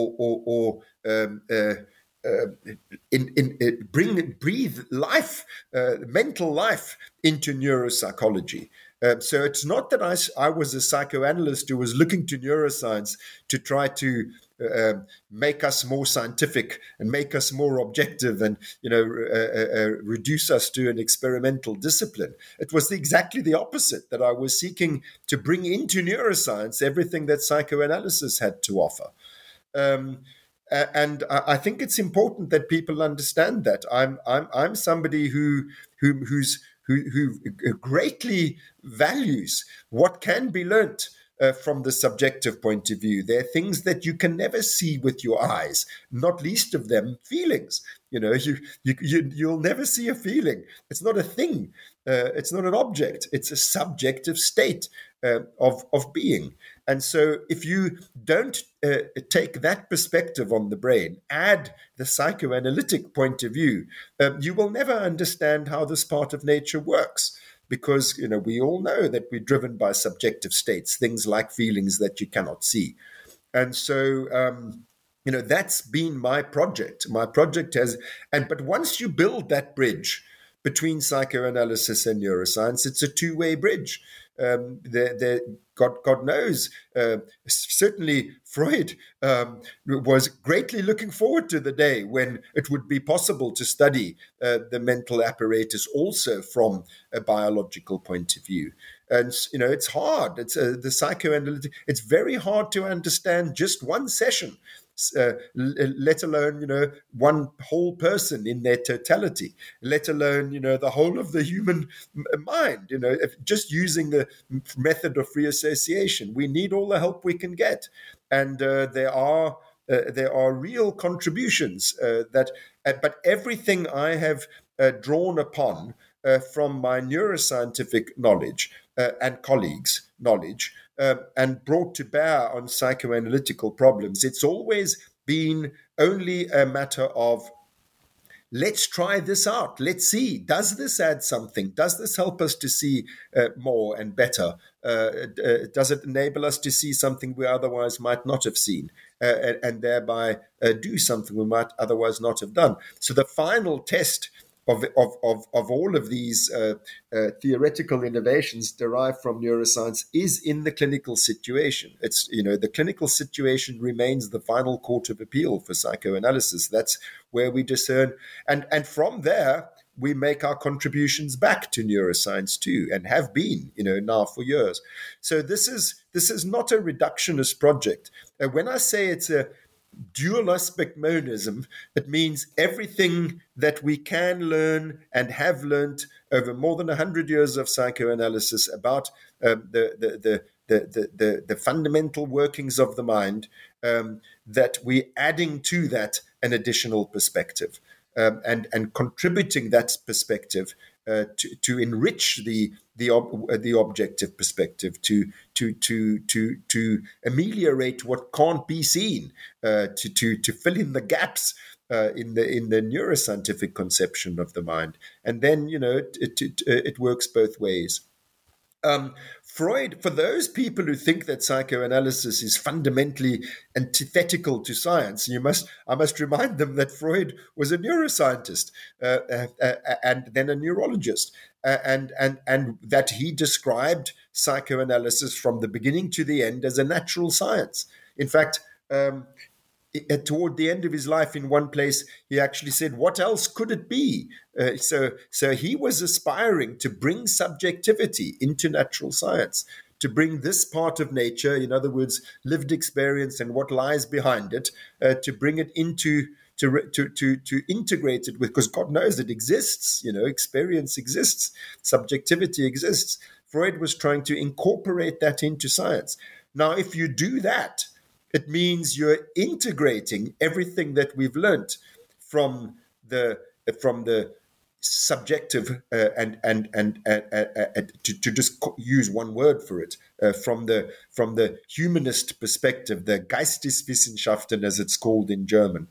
Speaker 3: breathe life, mental life into neuropsychology. So it's not that I was a psychoanalyst who was looking to neuroscience to try to make us more scientific and make us more objective and reduce us to an experimental discipline. It was exactly the opposite, that I was seeking to bring into neuroscience everything that psychoanalysis had to offer. And I think it's important that people understand that I'm somebody who greatly values what can be learnt from the subjective point of view. There are things that you can never see with your eyes, not least of them feelings. You'll never see a feeling. It's not a thing. It's not an object. It's a subjective state of being. And so if you don't take that perspective on the brain, add the psychoanalytic point of view, you will never understand how this part of nature works. Because, we all know that we're driven by subjective states, things like feelings that you cannot see. And so, that's been my project. My project but once you build that bridge between psychoanalysis and neuroscience, it's a two-way bridge. God knows, certainly Freud was greatly looking forward to the day when it would be possible to study the mental apparatus also from a biological point of view. And, it's hard. It's the psychoanalytic. It's very hard to understand just one session. Let alone, one whole person in their totality, let alone, the whole of the human mind, just using the method of free association. We need all the help we can get. And there are real contributions but everything I have drawn upon from my neuroscientific knowledge and colleagues' knowledge, and brought to bear on psychoanalytical problems, it's always been only a matter of, let's try this out. Let's see, does this add something? Does this help us to see more and better? Does it enable us to see something we otherwise might not have seen? and thereby do something we might otherwise not have done. So the final test of all of these theoretical innovations derived from neuroscience is in the clinical situation. It's, the clinical situation remains the final court of appeal for psychoanalysis. That's where we discern, and from there we make our contributions back to neuroscience too, and have been, now for years. So this is not a reductionist project. When I say it's a dual aspect monism, it means everything that we can learn and have learned over more than 100 years of psychoanalysis about the fundamental workings of the mind, that we're adding to that an additional perspective, and contributing that perspective to enrich the objective perspective, to ameliorate what can't be seen, to fill in the gaps in the neuroscientific conception of the mind, and then it works both ways. Freud, for those people who think that psychoanalysis is fundamentally antithetical to science, I must remind them that Freud was a neuroscientist and then a neurologist, and that he described psychoanalysis from the beginning to the end as a natural science. In fact, toward the end of his life, in one place, he actually said, "What else could it be?" So he was aspiring to bring subjectivity into natural science, to bring this part of nature, in other words, lived experience and what lies behind it, to bring it into to integrate it with, because God knows it exists. Experience exists, subjectivity exists. Freud was trying to incorporate that into science. Now, if you do that, it means you're integrating everything that we've learnt from the subjective and to just use one word for it, from the humanist perspective, the Geisteswissenschaften, as it's called in German.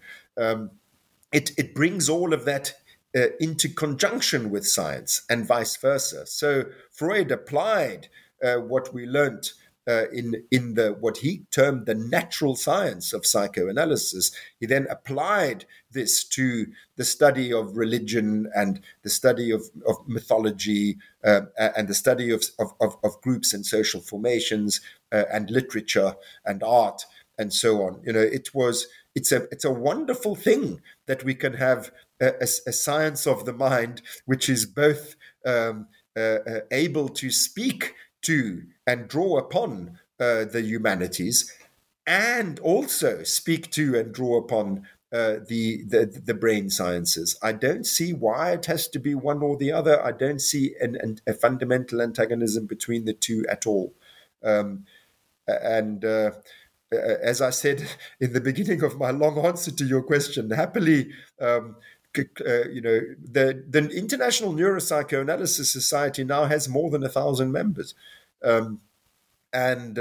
Speaker 3: It brings all of that into conjunction with science and vice versa. So Freud applied what we learnt in the what he termed the natural science of psychoanalysis. He then applied this to the study of religion and the study of mythology, and the study of groups and social formations, and literature and art and so on. It's a wonderful thing that we can have a science of the mind which is both able to speak to and draw upon the humanities, and also speak to and draw upon the brain sciences. I don't see why it has to be one or the other. I don't see a fundamental antagonism between the two at all. As I said in the beginning of my long answer to your question, happily, the International Neuropsychoanalysis Society now has more than 1,000 members, and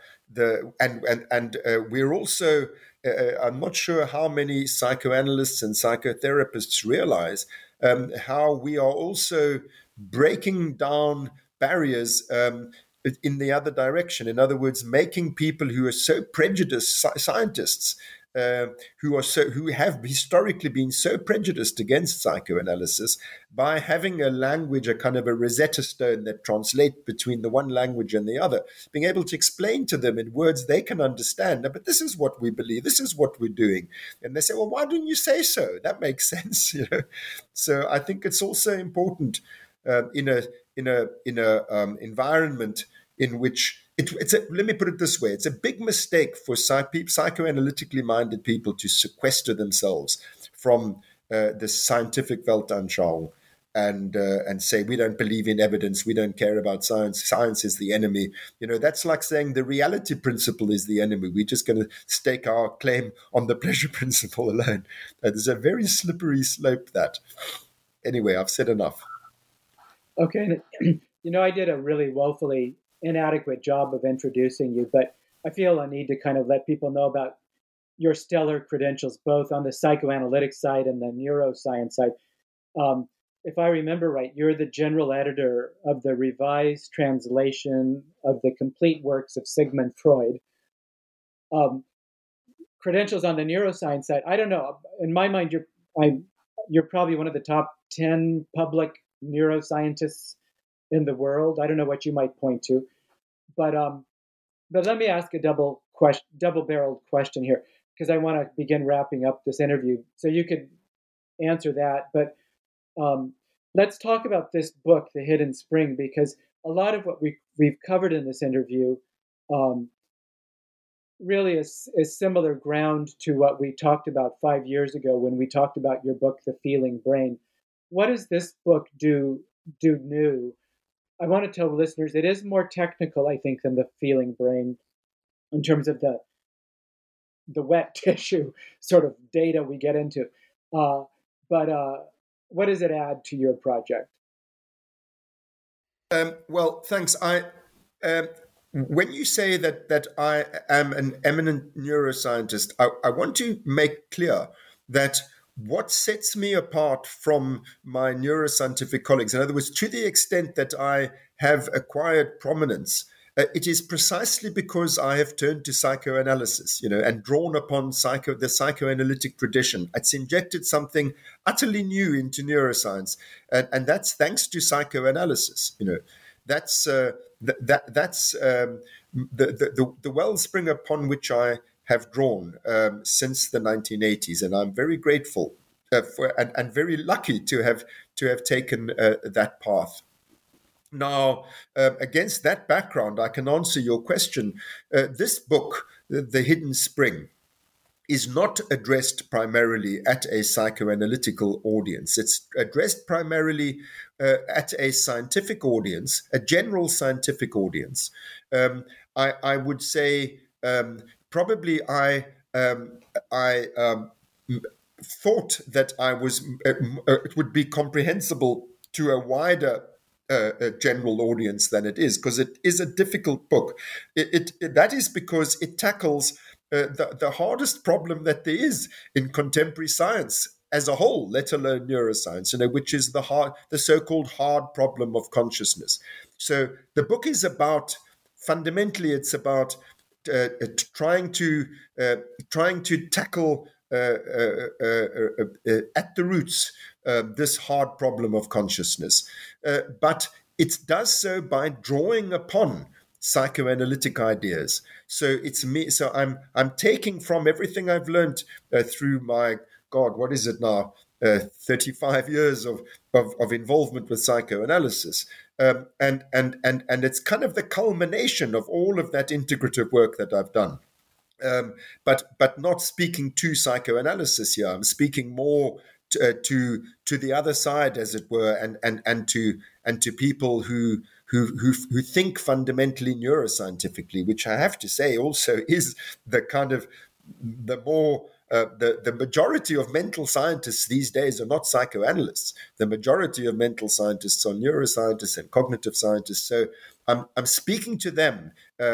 Speaker 3: we're also. I'm not sure how many psychoanalysts and psychotherapists realize how we are also breaking down barriers in the other direction. In other words, making people who are so prejudiced, scientists who have historically been so prejudiced against psychoanalysis, by having a language, a kind of a Rosetta Stone that translates between the one language and the other, being able to explain to them in words they can understand. But this is what we believe. This is what we're doing. And they say, "Well, why didn't you say so? That makes sense." So I think it's also important in a environment in which let me put it this way: it's a big mistake for psychoanalytically minded people to sequester themselves from the scientific Weltanschauung and say, we don't believe in evidence, we don't care about science, science is the enemy. That's like saying the reality principle is the enemy. We're just going to stake our claim on the pleasure principle alone. There's a very slippery slope that. Anyway, I've said enough.
Speaker 2: Okay. I did a really woefully inadequate job of introducing you, but I feel I need to kind of let people know about your stellar credentials, both on the psychoanalytic side and the neuroscience side. If I remember right, you're the general editor of the revised translation of the complete works of Sigmund Freud. credentials on the neuroscience side. I don't know. In my mind, you're probably one of the top 10 public neuroscientists in the world. I don't know what you might point to, but let me ask a double-barreled question here, because I want to begin wrapping up this interview. So you could answer that, but let's talk about this book, The Hidden Spring, because a lot of what we've covered in this interview really is similar ground to what we talked about 5 years ago when we talked about your book, The Feeling Brain. What does this book do new? I want to tell listeners it is more technical, I think, than The Feeling Brain in terms of the wet tissue sort of data we get into. But what does it add to your project?
Speaker 3: Well, thanks. When you say that I am an eminent neuroscientist, I want to make clear that what sets me apart from my neuroscientific colleagues, in other words, to the extent that I have acquired prominence, it is precisely because I have turned to psychoanalysis, and drawn upon the psychoanalytic tradition. It's injected something utterly new into neuroscience, and that's thanks to psychoanalysis. That's the wellspring upon which I have drawn since the 1980s, and I'm very grateful and very lucky to have taken that path. Now, against that background, I can answer your question. This book, The Hidden Spring, is not addressed primarily at a psychoanalytical audience. It's addressed primarily at a scientific audience, a general scientific audience. I would say probably I thought that it would be comprehensible to a wider a general audience than it is, because it is a difficult book. That is because it tackles the hardest problem that there is in contemporary science as a whole, let alone neuroscience, which is the so-called hard problem of consciousness. So the book is fundamentally, it's about trying to tackle at the roots this hard problem of consciousness. But it does so by drawing upon psychoanalytic ideas. So it's me. So I'm taking from everything I've learned through my, God, what is it now? 35 years of involvement with psychoanalysis. And it's kind of the culmination of all of that integrative work that I've done. But not speaking to psychoanalysis here. I'm speaking more to the other side, as it were, and to people who think fundamentally neuroscientifically, which I have to say also is the kind of the more the majority of mental scientists these days are not psychoanalysts. The majority of mental scientists are neuroscientists and cognitive scientists. So I'm speaking to them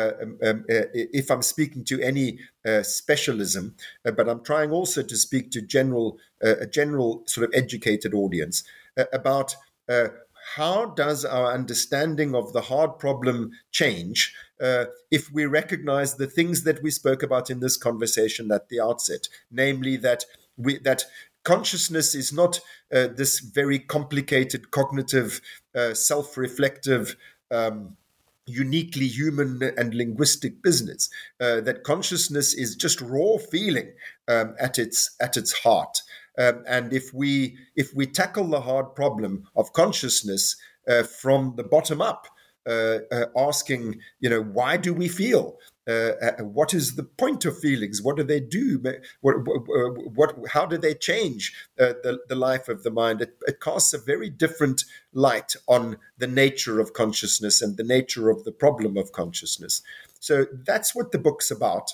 Speaker 3: if I'm speaking to any specialism, but I'm trying also to speak to a general sort of educated audience about how does our understanding of the hard problem change if we recognize the things that we spoke about in this conversation at the outset, namely that consciousness is not this very complicated, cognitive, self-reflective, uniquely human and linguistic business. That consciousness is just raw feeling at its heart. And if we tackle the hard problem of consciousness from the bottom up, asking, why do we feel? What is the point of feelings? What do they do? How do they change the life of the mind? It casts a very different light on the nature of consciousness and the nature of the problem of consciousness. So that's what the book's about.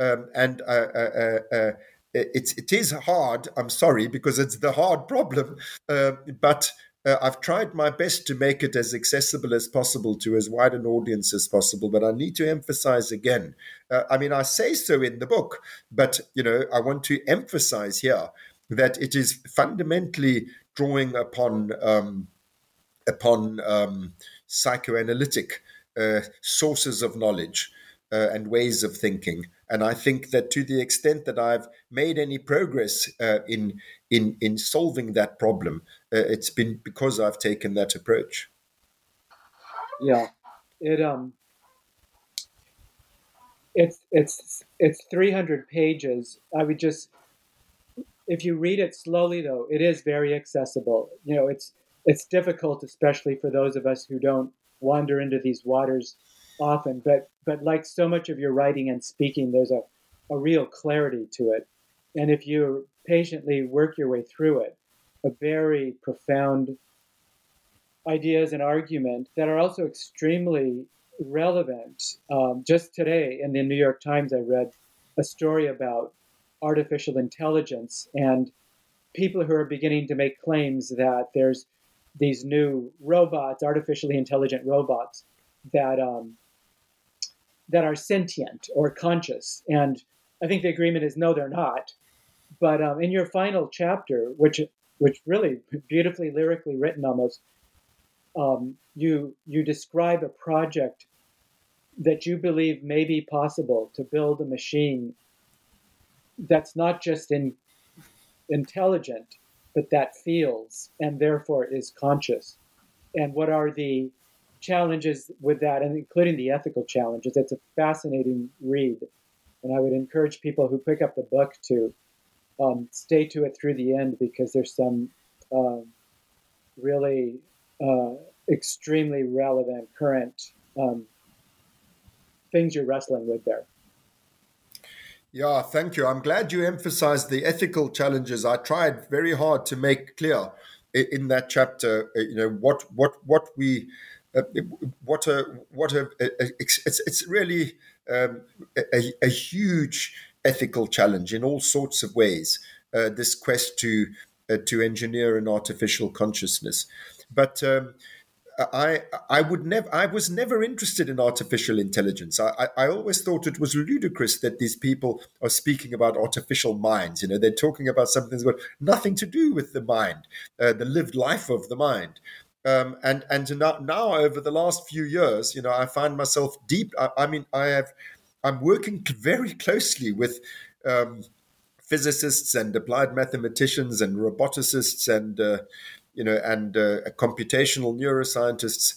Speaker 3: It is hard. I'm sorry, because it's the hard problem, but I've tried my best to make it as accessible as possible to as wide an audience as possible. But I need to emphasize again, I say so in the book, but I want to emphasize here that it is fundamentally drawing upon psychoanalytic sources of knowledge and ways of thinking, And I think that to the extent that I've made any progress in solving that problem, it's been because I've taken that approach.
Speaker 2: Yeah, it it's 300 pages. I would just, if you read it slowly, though, it is very accessible. It's difficult, especially for those of us who don't wander into these waters often. But like so much of your writing and speaking, there's a real clarity to it. And if you patiently work your way through it, a very profound ideas and argument that are also extremely relevant. Just today in the New York Times, I read a story about artificial intelligence and people who are beginning to make claims that there's these new robots, artificially intelligent robots, that that are sentient or conscious. And I think the agreement is no, they're not. But in your final chapter, which really beautifully lyrically written almost, you describe a project that you believe may be possible to build a machine that's not just intelligent, but that feels and therefore is conscious. And what are the challenges with that, and including the ethical challenges? It's a fascinating read. And I would encourage people who pick up the book to stay to it through the end, because there's some really extremely relevant current things you're wrestling with there.
Speaker 3: Yeah, thank you. I'm glad you emphasized the ethical challenges. I tried very hard to make clear in that chapter, it's really a huge ethical challenge in all sorts of ways. This quest to engineer an artificial consciousness, but I was never interested in artificial intelligence. I always thought it was ludicrous that these people are speaking about artificial minds. They're talking about something that's got nothing to do with the mind, the lived life of the mind. And now over the last few years, I find myself deep. I'm working very closely with physicists and applied mathematicians and roboticists and computational neuroscientists.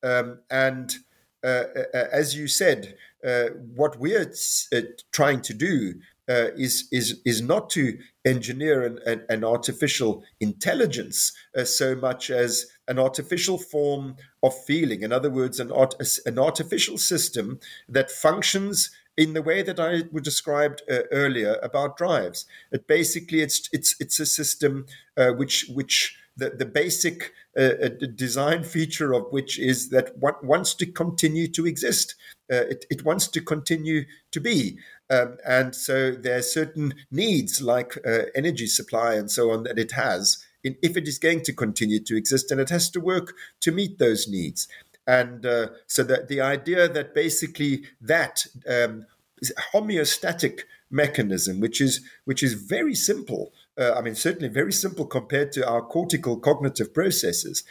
Speaker 3: As you said, what we're trying to do is not to engineer an artificial intelligence so much as an artificial form of feeling. In other words, an artificial system that functions in the way that I described earlier about drives. Basically, it's a system which the basic design feature of which is that what wants to continue to exist. It wants to continue to be. And so there are certain needs like energy supply and so on that it has if it is going to continue to exist, and it has to work to meet those needs. And so that the idea that basically that homeostatic mechanism, which is very simple, certainly very simple compared to our cortical cognitive processes,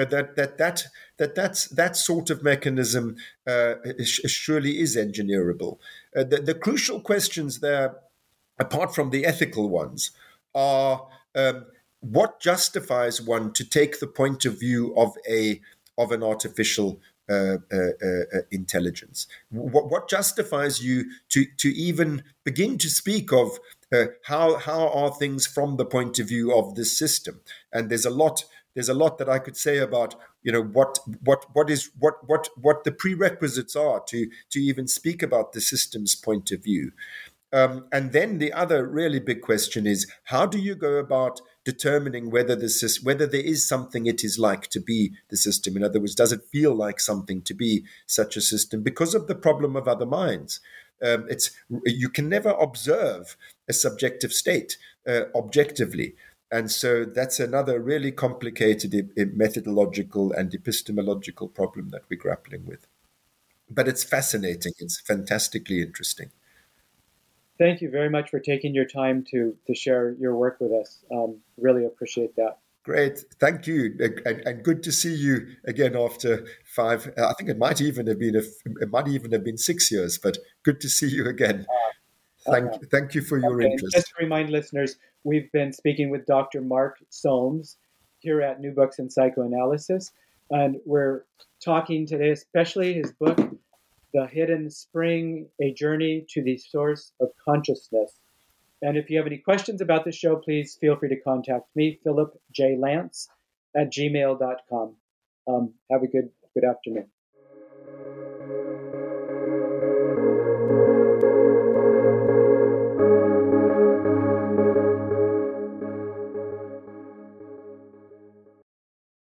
Speaker 3: that sort of mechanism surely is engineerable. The crucial questions there, apart from the ethical ones, are what justifies one to take the point of view of an artificial intelligence? What justifies you to even begin to speak of how are things from the point of view of this system? And there's a lot that I could say about what the prerequisites are to even speak about the system's point of view. And then the other really big question is, how do you go about determining whether there is something it is like to be the system? In other words, does it feel like something to be such a system? Because of the problem of other minds, you can never observe a subjective state objectively. And so that's another really complicated methodological and epistemological problem that we're grappling with. But it's fascinating. It's fantastically interesting.
Speaker 2: Thank you very much for taking your time to share your work with us. Really appreciate that.
Speaker 3: Great. Thank you. And good to see you again after 5. I think it might even have been 6 years, but good to see you again. Thank you for your
Speaker 2: Okay,
Speaker 3: interest.
Speaker 2: just to remind listeners, we've been speaking with Dr. Mark Solms here at New Books in Psychoanalysis, and we're talking today, especially his book, The Hidden Spring, A Journey to the Source of Consciousness. And if you have any questions about the show, please feel free to contact me, philipjlance@gmail.com. Have a good afternoon.